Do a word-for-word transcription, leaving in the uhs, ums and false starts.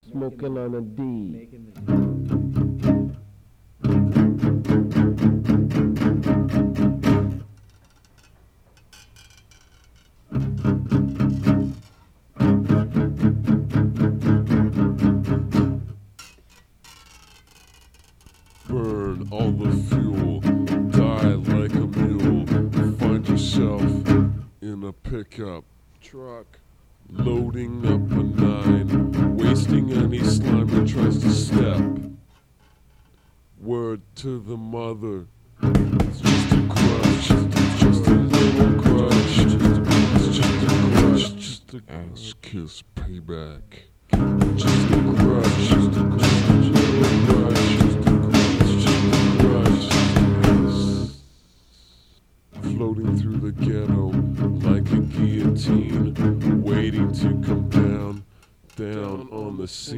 smoking on a D. Burn all the fuel, die like a mule. Find yourself in a pickup truck, loading up a nine, wasting any slime that tries to step. Word to the mother, it's just a crush, it's just a little crush, it's just a crush, just a ass kiss payback. Just a crush, just a crush, just a crush, just a crush, just a crush. Floating through the ghetto like a guillotine, waiting to come down, down on the scene.